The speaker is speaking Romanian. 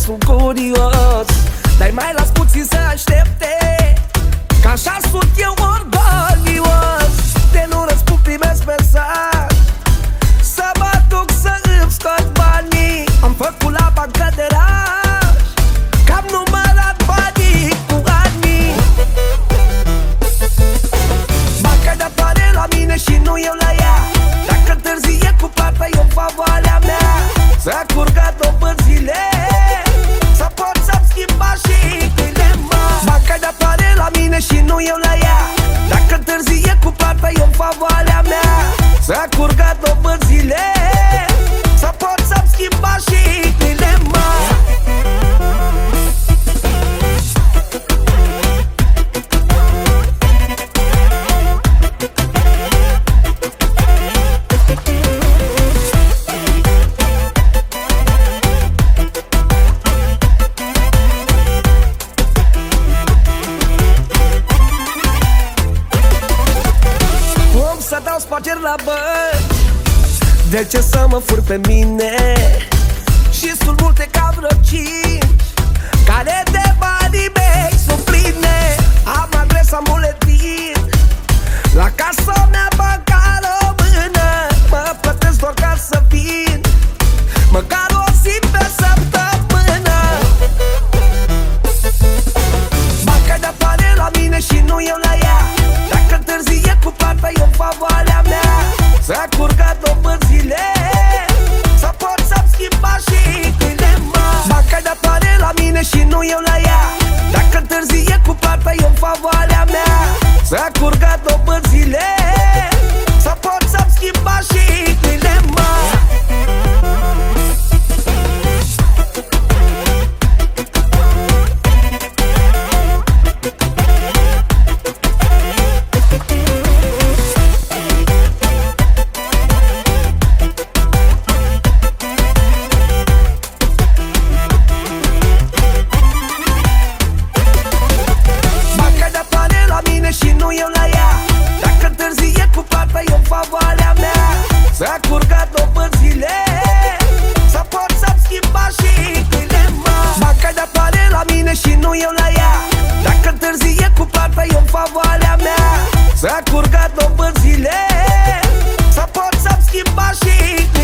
sunt curios, dar mai las puțin să aștepte, că așa sunt eu orgolios. De nu răspund primesc mesaj, să mă duc să îmi scot banii. Am făcut la bancă de raj, că am numărat banii cu ani. Banca de-apare la mine și nu eu la ea, dacă întârzie cu plata eu în favoarea mea. S-a curgat dobânzile, să pot să-mi schimb mașinile, mă. Banca de-apare la mine și nu eu la ea, dacă întârzie cu plata eu în favoarea mea. S-a curgat dobânzile, să pot să-mi schimb mașinile, mă. Să dau spageri la bănci, de ce să mă fur pe mine? Și sunt multe ca vreo 5 care de banii mei sunt pline. Am adresa Muletin, la casa mea bancară română. Mă plătesc doar ca să vin, măcar o zi pe săptămână. Banca de-apare la mine și nu eu la ea, dacă întârzie cu plata eu în favoarea mea. S-a curgat dobânzile, să pot să-mi schimb mașinile, mă. Banca de-apare la mine și nu eu la ea, dacă întârzie cu plata eu în favoarea mea. S-a curgat dobânzile, să pot să-mi schimb mașinile, mă. Și nu eu la ea, dacă întârzie cu plata eu în favoarea mea. S-a curgat dobânzile, să pot să-mi schimb mașinile, mă. Banca de-apare la mine și nu eu la ea, dacă întârzie cu plata eu în favoarea mea. S-a curgat dobânzile, să pot să-mi schimb mașinile.